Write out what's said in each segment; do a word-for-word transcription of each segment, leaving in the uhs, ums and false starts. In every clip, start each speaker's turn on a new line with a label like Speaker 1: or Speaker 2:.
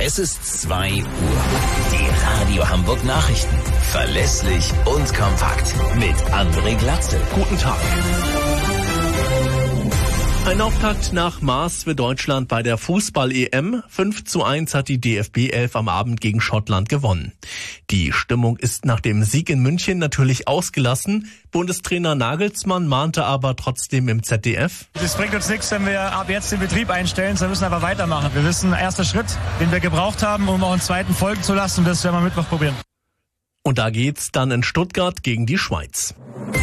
Speaker 1: Es ist zwei Uhr. Die Radio Hamburg Nachrichten. Verlässlich und kompakt. Mit André Glatzel.
Speaker 2: Guten Tag. Ein Auftakt nach Maß für Deutschland bei der Fußball-E M. fünf zu eins hat die D F B elf am Abend gegen Schottland gewonnen. Die Stimmung ist nach dem Sieg in München natürlich ausgelassen. Bundestrainer Nagelsmann mahnte aber trotzdem im Z D F.
Speaker 3: Es bringt uns nichts, wenn wir ab jetzt den Betrieb einstellen, sondern müssen einfach weitermachen. Wir wissen, erster Schritt, den wir gebraucht haben, um auch einen zweiten folgen zu lassen, das werden wir Mittwoch probieren.
Speaker 2: Und da geht's dann in Stuttgart gegen die Schweiz.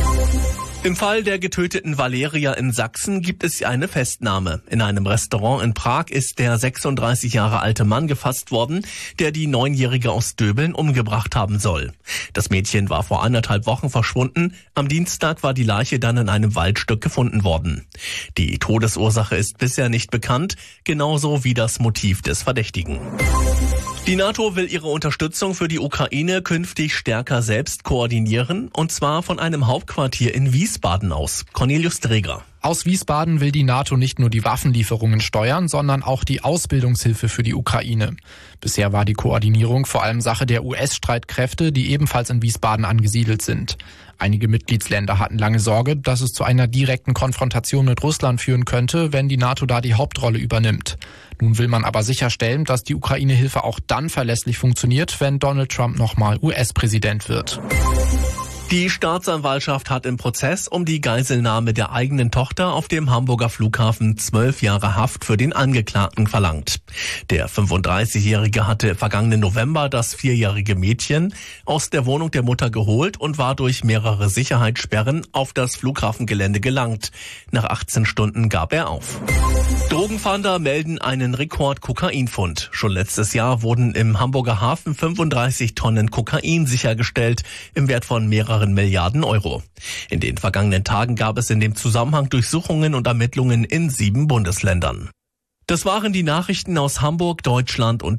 Speaker 2: Im Fall der getöteten Valeria in Sachsen gibt es eine Festnahme. In einem Restaurant in Prag ist der sechsunddreißig Jahre alte Mann gefasst worden, der die Neunjährige aus Döbeln umgebracht haben soll. Das Mädchen war vor anderthalb Wochen verschwunden. Am Dienstag war die Leiche dann in einem Waldstück gefunden worden. Die Todesursache ist bisher nicht bekannt, genauso wie das Motiv des Verdächtigen. Die NATO will ihre Unterstützung für die Ukraine künftig stärker selbst koordinieren, und zwar von einem Hauptquartier in Wiesbaden aus. Cornelius Dreger.
Speaker 4: Aus Wiesbaden will die NATO nicht nur die Waffenlieferungen steuern, sondern auch die Ausbildungshilfe für die Ukraine. Bisher war die Koordinierung vor allem Sache der U S-Streitkräfte, die ebenfalls in Wiesbaden angesiedelt sind. Einige Mitgliedsländer hatten lange Sorge, dass es zu einer direkten Konfrontation mit Russland führen könnte, wenn die NATO da die Hauptrolle übernimmt. Nun will man aber sicherstellen, dass die Ukraine-Hilfe auch dann verlässlich funktioniert, wenn Donald Trump nochmal U S-Präsident wird.
Speaker 2: Die Staatsanwaltschaft hat im Prozess um die Geiselnahme der eigenen Tochter auf dem Hamburger Flughafen zwölf Jahre Haft für den Angeklagten verlangt. Der fünfunddreißigjährige hatte vergangenen November das vierjährige Mädchen aus der Wohnung der Mutter geholt und war durch mehrere Sicherheitssperren auf das Flughafengelände gelangt. Nach achtzehn Stunden gab er auf. Drogenfahnder melden einen Rekord-Kokainfund. Schon letztes Jahr wurden im Hamburger Hafen fünfunddreißig Tonnen Kokain sichergestellt, im Wert von mehreren Milliarden Euro. In den vergangenen Tagen gab es in dem Zusammenhang Durchsuchungen und Ermittlungen in sieben Bundesländern. Das waren die Nachrichten aus Hamburg, Deutschland und